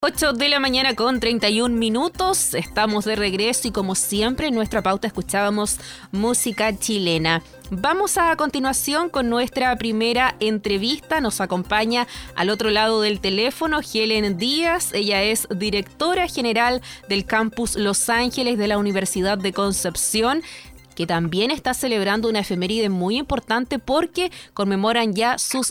8 de la mañana con 31 minutos, estamos de regreso y como siempre en nuestra pauta escuchábamos música chilena. Vamos a continuación con nuestra primera entrevista. Nos acompaña al otro lado del teléfono Helen Díaz. Ella es directora general del Campus Los Ángeles de la Universidad de Concepción, que también está celebrando una efeméride muy importante porque conmemoran ya sus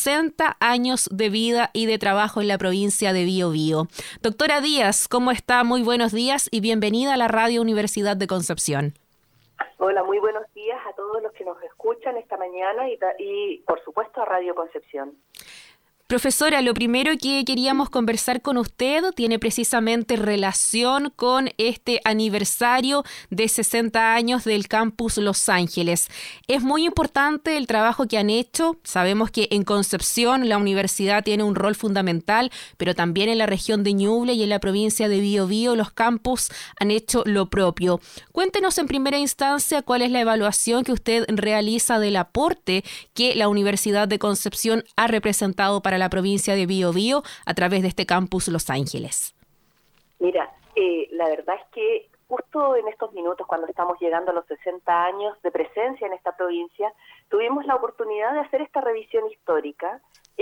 60 años de vida y de trabajo en la provincia de Biobío. Doctora Díaz, ¿cómo está? Muy buenos días y bienvenida a la Radio Universidad de Concepción. Hola, muy buenos días a todos los que nos escuchan esta mañana y por supuesto a Radio Concepción. Profesora, lo primero que queríamos conversar con usted tiene precisamente relación con este aniversario de 60 años del Campus Los Ángeles. Es muy importante el trabajo que han hecho. Sabemos que en Concepción la universidad tiene un rol fundamental, pero también en la región de Ñuble y en la provincia de Biobío los campus han hecho lo propio. Cuéntenos en primera instancia cuál es la evaluación que usted realiza del aporte que la Universidad de Concepción ha representado para la provincia de Biobío a través de este Campus Los Ángeles. Mira, la verdad es que justo en estos minutos, cuando estamos llegando a los 60 años de presencia en esta provincia, tuvimos la oportunidad de hacer esta revisión histórica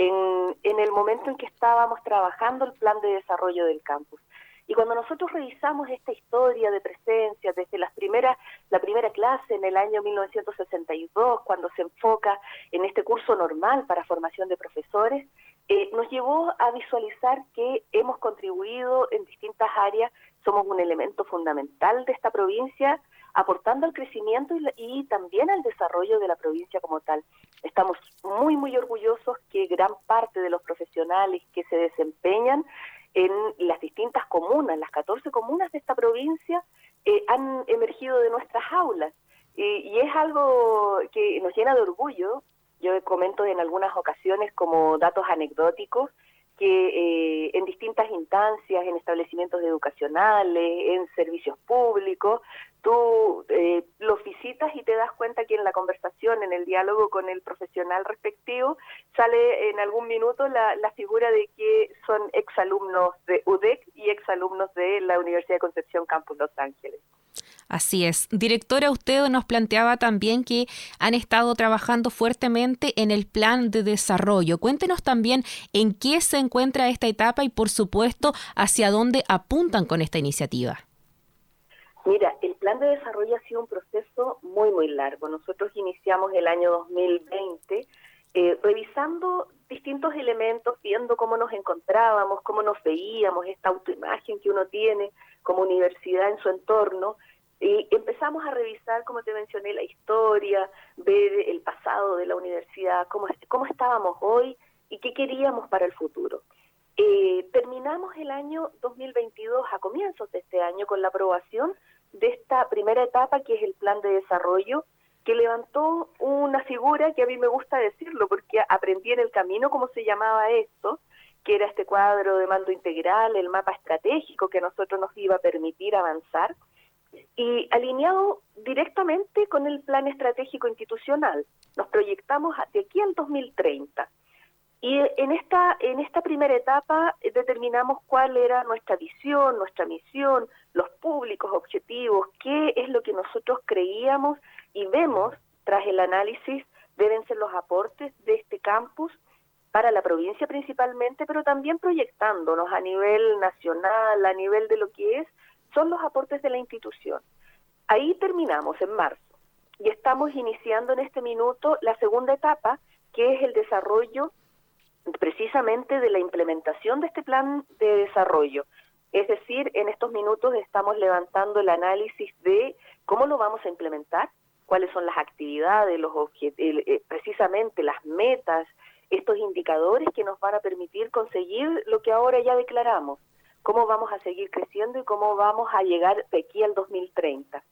en el momento en que estábamos trabajando el plan de desarrollo del campus. Y cuando nosotros revisamos esta historia de presencia desde la primera clase en el año 1962, cuando se enfoca en este curso normal para formación de profesores, nos llevó a visualizar que hemos contribuido en distintas áreas, somos un elemento fundamental de esta provincia, aportando al crecimiento y también al desarrollo de la provincia como tal. Estamos muy, muy orgullosos que gran parte de los profesionales que se desempeñan en las distintas comunas, las 14 comunas de esta provincia, han emergido de nuestras aulas. Y es algo que nos llena de orgullo. Yo comento en algunas ocasiones como datos anecdóticos que en distintas instancias, en establecimientos educacionales, en servicios públicos, tú los visitas y te das cuenta que en la conversación, en el diálogo con el profesional respectivo, sale en algún minuto la figura de que son exalumnos de UDEC y exalumnos de la Universidad de Concepción Campus Los Ángeles. Así es. Directora, usted nos planteaba también que han estado trabajando fuertemente en el plan de desarrollo. Cuéntenos también en qué se encuentra esta etapa y, por supuesto, hacia dónde apuntan con esta iniciativa. Mira, el plan de desarrollo ha sido un proceso muy, muy largo. Nosotros iniciamos el año 2020 revisando distintos elementos, viendo cómo nos encontrábamos, cómo nos veíamos, esta autoimagen que uno tiene como universidad en su entorno. Y empezamos a revisar, como te mencioné, la historia, ver el pasado de la universidad, cómo estábamos hoy y qué queríamos para el futuro. Terminamos el año 2022, a comienzos de este año, con la aprobación de esta primera etapa, que es el plan de desarrollo, que levantó una figura que a mí me gusta decirlo, porque aprendí en el camino cómo se llamaba esto, que era este cuadro de mando integral, el mapa estratégico que a nosotros nos iba a permitir avanzar, y alineado directamente con el plan estratégico institucional. Nos proyectamos de aquí al 2030. Y en esta primera etapa determinamos cuál era nuestra visión, nuestra misión, los públicos objetivos, qué es lo que nosotros creíamos y vemos tras el análisis deben ser los aportes de este campus para la provincia principalmente, pero también proyectándonos a nivel nacional, a nivel de lo que son los aportes de la institución. Ahí terminamos en marzo y estamos iniciando en este minuto la segunda etapa, que es el desarrollo precisamente de la implementación de este plan de desarrollo. Es decir, en estos minutos estamos levantando el análisis de cómo lo vamos a implementar, cuáles son las actividades, los precisamente las metas, estos indicadores que nos van a permitir conseguir lo que ahora ya declaramos, cómo vamos a seguir creciendo y cómo vamos a llegar de aquí al 2030.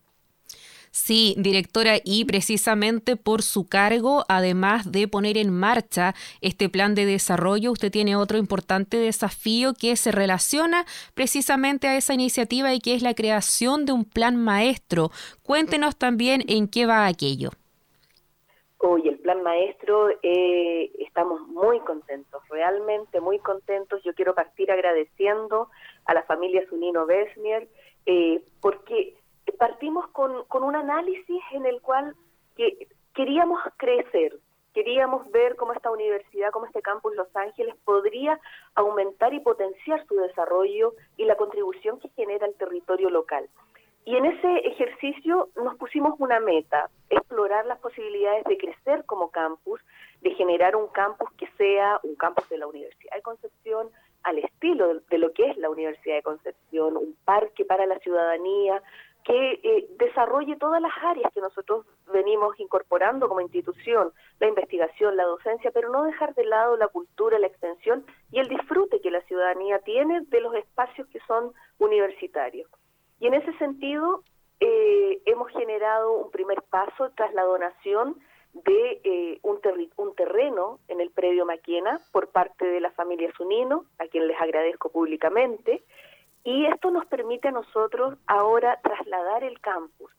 Sí, directora, y precisamente por su cargo, además de poner en marcha este plan de desarrollo, usted tiene otro importante desafío que se relaciona precisamente a esa iniciativa y que es la creación de un plan maestro. Cuéntenos también en qué va aquello. Hoy el plan maestro está estamos muy contentos, realmente muy contentos. Yo quiero partir agradeciendo a la familia Zunino-Besnier, porque partimos con un análisis en el cual queríamos crecer, queríamos ver cómo esta universidad, cómo este campus Los Ángeles podría aumentar y potenciar su desarrollo y la contribución que genera el territorio local. Y en ese ejercicio nos pusimos una meta, explorar las posibilidades de crecer como campus, de generar un campus que sea un campus de la Universidad de Concepción, al estilo de lo que es la Universidad de Concepción, un parque para la ciudadanía, que desarrolle todas las áreas que nosotros venimos incorporando como institución, la investigación, la docencia, pero no dejar de lado la cultura, la extensión y el disfrute que la ciudadanía tiene de los espacios que son universitarios. Y en ese sentido hemos generado un primer paso tras la donación de un terreno en el predio Maquena por parte de la familia Zunino, a quien les agradezco públicamente, y esto nos permite a nosotros ahora trasladar el campus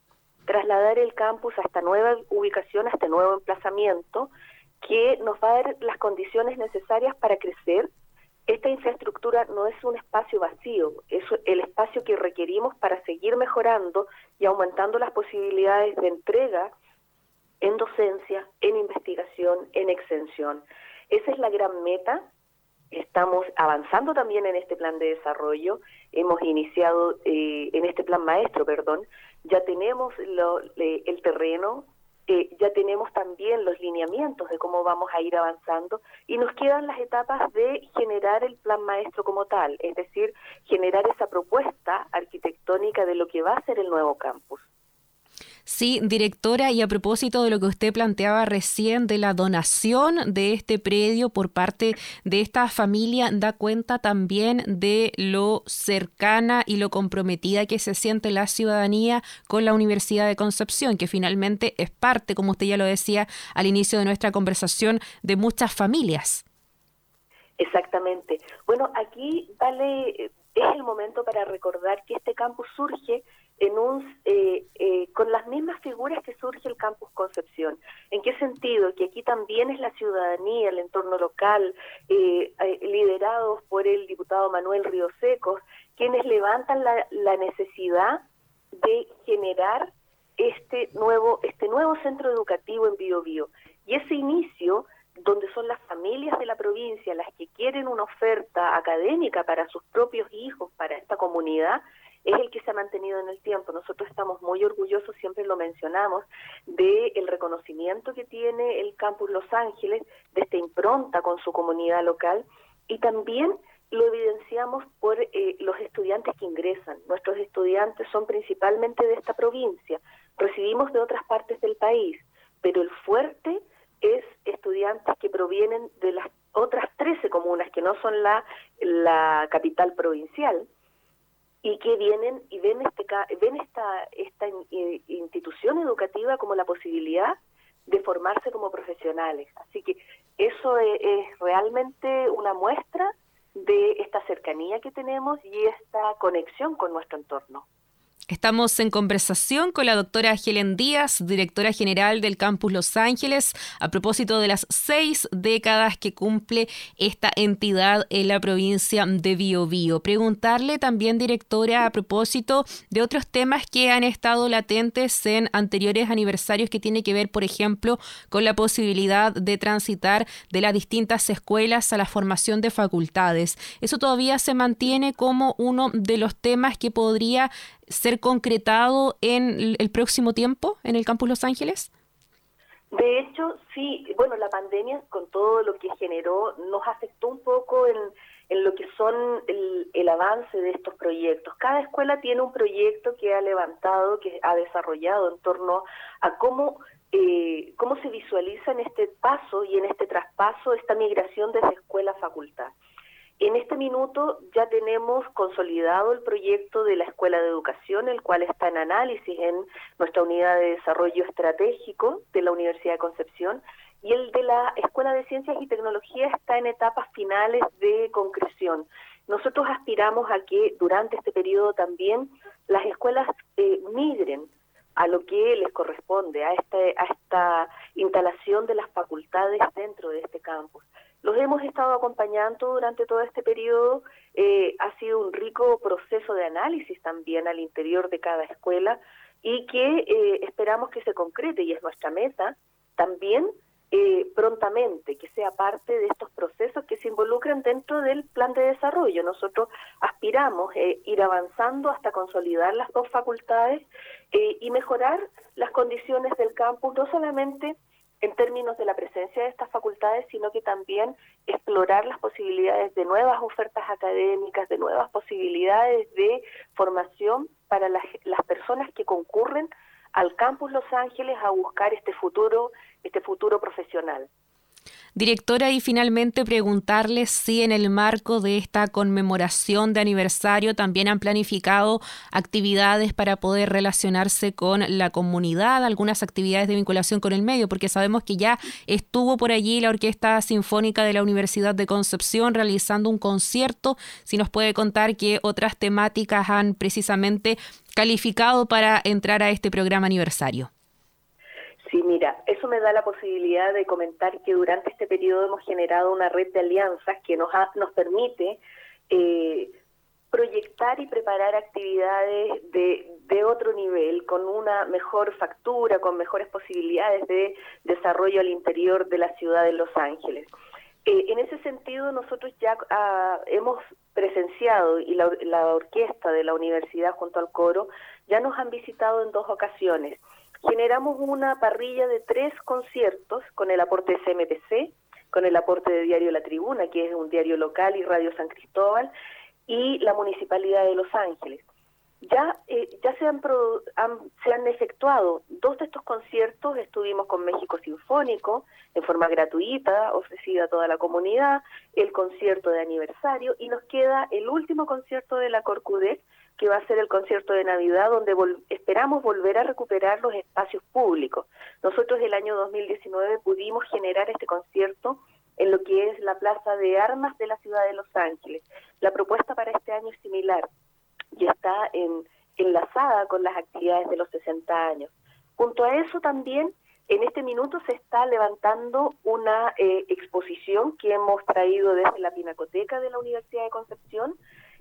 a esta nueva ubicación, a este nuevo emplazamiento, que nos va a dar las condiciones necesarias para crecer. Esta infraestructura no es un espacio vacío, es el espacio que requerimos para seguir mejorando y aumentando las posibilidades de entrega en docencia, en investigación, en extensión. Esa es la gran meta. Estamos avanzando también en este plan de desarrollo. Hemos iniciado en este plan maestro, ya tenemos el terreno, ya tenemos también los lineamientos de cómo vamos a ir avanzando y nos quedan las etapas de generar el plan maestro como tal, es decir, generar esa propuesta arquitectónica de lo que va a ser el nuevo campus. Sí, directora, y a propósito de lo que usted planteaba recién de la donación de este predio por parte de esta familia, da cuenta también de lo cercana y lo comprometida que se siente la ciudadanía con la Universidad de Concepción, que finalmente es parte, como usted ya lo decía al inicio de nuestra conversación, de muchas familias. Exactamente. Bueno, aquí es el momento para recordar que este campus surge con las mismas figuras que surge el campus Concepción. ¿En qué sentido? Que aquí también es la ciudadanía, el entorno local, liderados por el diputado Manuel Ríos Secos, quienes levantan la necesidad de generar este nuevo centro educativo en Biobío. Y ese inicio, donde son las familias de la provincia las que quieren una oferta académica para sus propios hijos, para esta comunidad, es el que se ha mantenido en el tiempo. Nosotros estamos muy orgullosos, siempre lo mencionamos, del reconocimiento que tiene el campus Los Ángeles, de esta impronta con su comunidad local, y también lo evidenciamos por los estudiantes que ingresan. Nuestros estudiantes son principalmente de esta provincia, recibimos de otras partes del país, pero el fuerte es estudiantes que provienen de las otras 13 comunas que no son la capital provincial, y que vienen y ven esta institución educativa como la posibilidad de formarse como profesionales. Así que eso es realmente una muestra de esta cercanía que tenemos y esta conexión con nuestro entorno. Estamos en conversación con la doctora Helen Díaz, directora general del Campus Los Ángeles, a propósito de las 6 décadas que cumple esta entidad en la provincia de Biobío. Preguntarle también, directora, a propósito de otros temas que han estado latentes en anteriores aniversarios que tiene que ver, por ejemplo, con la posibilidad de transitar de las distintas escuelas a la formación de facultades. ¿Eso todavía se mantiene como uno de los temas que podría ser concretado en el próximo tiempo en el Campus Los Ángeles? De hecho, sí. Bueno, la pandemia, con todo lo que generó, nos afectó un poco en lo que son el avance de estos proyectos. Cada escuela tiene un proyecto que ha levantado, que ha desarrollado en torno a cómo se visualiza en este paso y en este traspaso esta migración desde escuela a facultad. En este minuto ya tenemos consolidado el proyecto de la Escuela de Educación, el cual está en análisis en nuestra unidad de desarrollo estratégico de la Universidad de Concepción, y el de la Escuela de Ciencias y Tecnología está en etapas finales de concreción. Nosotros aspiramos a que durante este periodo también las escuelas migren a lo que les corresponde, a esta instalación de las facultades dentro de este campus. los hemos estado acompañando durante todo este periodo. Ha sido un rico proceso de análisis también al interior de cada escuela y que esperamos que se concrete, y es nuestra meta también prontamente, que sea parte de estos procesos que se involucran dentro del plan de desarrollo. Nosotros aspiramos ir avanzando hasta consolidar las dos facultades y mejorar las condiciones del campus, no solamente en términos de la presencia de estas facultades, sino que también explorar las posibilidades de nuevas ofertas académicas, de nuevas posibilidades de formación para las personas que concurren al Campus Los Ángeles a buscar este futuro profesional. Directora, y finalmente preguntarle si en el marco de esta conmemoración de aniversario también han planificado actividades para poder relacionarse con la comunidad, algunas actividades de vinculación con el medio, porque sabemos que ya estuvo por allí la Orquesta Sinfónica de la Universidad de Concepción realizando un concierto. Si nos puede contar qué otras temáticas han precisamente calificado para entrar a este programa aniversario. Sí, mira, eso me da la posibilidad de comentar que durante este periodo hemos generado una red de alianzas que nos permite proyectar y preparar actividades de otro nivel, con una mejor factura, con mejores posibilidades de desarrollo al interior de la ciudad de Los Ángeles. En ese sentido, nosotros ya hemos presenciado, y la orquesta de la universidad junto al coro ya nos han visitado en 2 ocasiones. Generamos una parrilla de 3 conciertos con el aporte de CMPC, con el aporte de Diario La Tribuna, que es un diario local, y Radio San Cristóbal, y la Municipalidad de Los Ángeles. Ya se han efectuado 2 de estos conciertos. Estuvimos con México Sinfónico en forma gratuita, ofrecida a toda la comunidad, el concierto de aniversario, y nos queda el último concierto de la Corcudec, que va a ser el concierto de Navidad, donde esperamos volver a recuperar los espacios públicos. Nosotros el año 2019 pudimos generar este concierto en lo que es la Plaza de Armas de la ciudad de Los Ángeles. La propuesta para este año es similar y está enlazada con las actividades de los 60 años. Junto a eso también, en este minuto se está levantando una exposición que hemos traído desde la Pinacoteca de la Universidad de Concepción.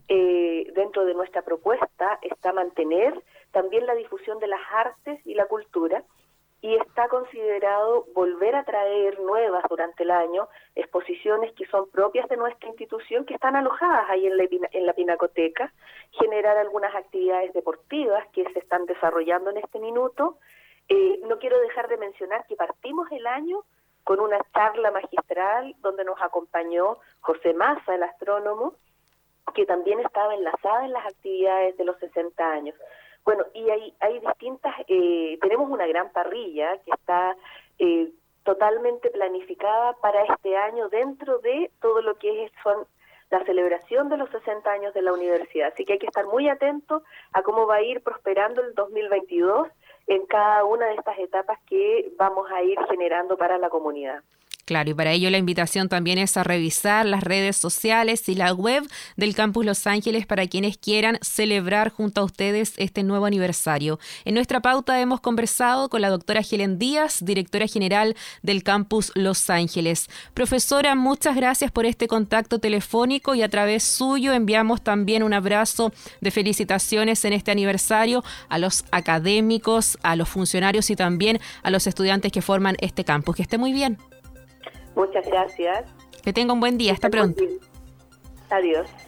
Dentro de nuestra propuesta está mantener también la difusión de las artes y la cultura, y está considerado volver a traer nuevas durante el año exposiciones que son propias de nuestra institución, que están alojadas ahí en la Pinacoteca, generar algunas actividades deportivas que se están desarrollando en este minuto. No quiero dejar de mencionar que partimos el año con una charla magistral donde nos acompañó José Massa, el astrónomo, que también estaba enlazada en las actividades de los 60 años. Bueno, y hay distintas, tenemos una gran parrilla que está totalmente planificada para este año dentro de todo lo que son la celebración de los 60 años de la universidad. Así que hay que estar muy atentos a cómo va a ir prosperando el 2022 en cada una de estas etapas que vamos a ir generando para la comunidad. Claro, y para ello la invitación también es a revisar las redes sociales y la web del Campus Los Ángeles para quienes quieran celebrar junto a ustedes este nuevo aniversario. En nuestra pauta hemos conversado con la doctora Helen Díaz, directora general del Campus Los Ángeles. Profesora, muchas gracias por este contacto telefónico, y a través suyo enviamos también un abrazo de felicitaciones en este aniversario a los académicos, a los funcionarios y también a los estudiantes que forman este campus. Que esté muy bien. Muchas gracias. Que tenga un buen día. Hasta pronto. Adiós.